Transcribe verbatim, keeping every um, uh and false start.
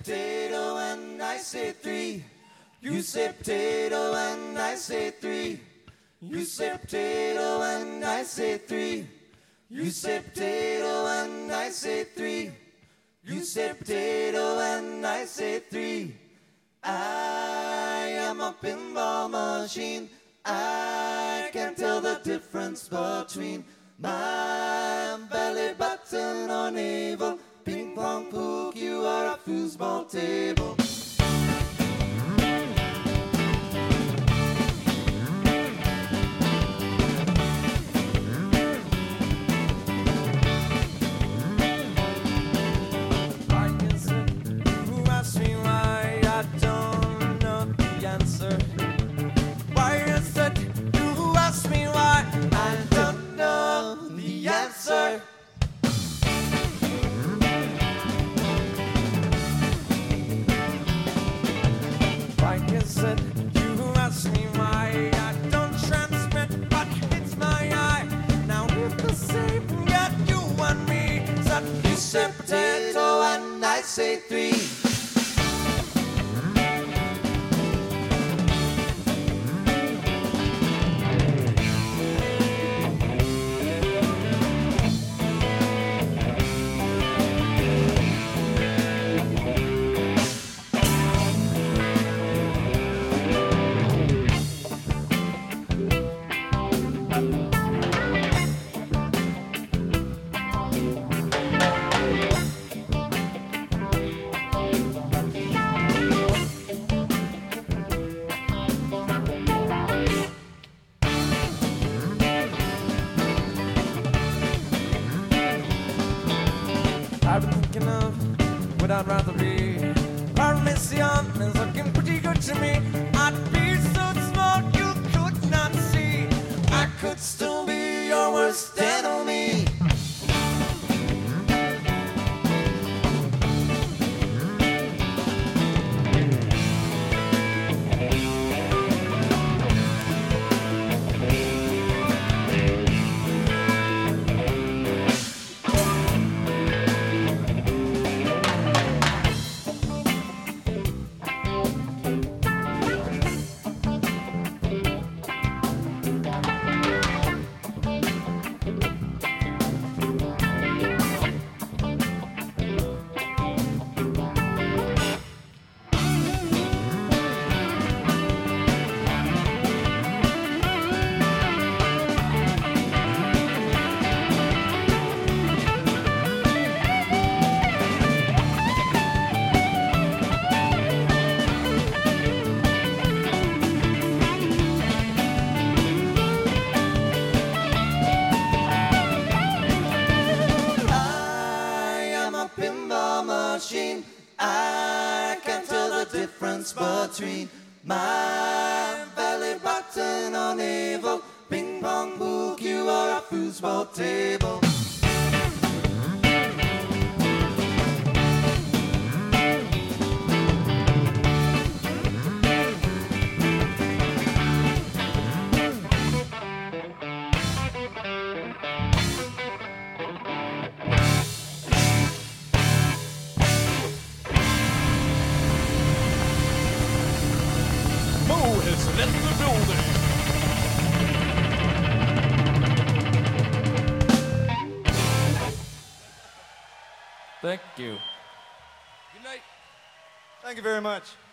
potato and I say three. You say potato and I say three. You say potato and I say three. You say potato and I say three. You say potato and I say three. I am a pinball machine. I can tell the difference between my belly button or navel. Ping pong pook, you are a foosball table. Potato and I say three. I've been thinking of what I'd rather be. Parmesan is looking pretty good to me. I'd be so smart you could not see. I could still be your worst enemy. Machine. I can tell the difference between my belly button or navel. Ping pong book, you are a foosball table. Has left the building. Thank you. Good night. Thank you very much.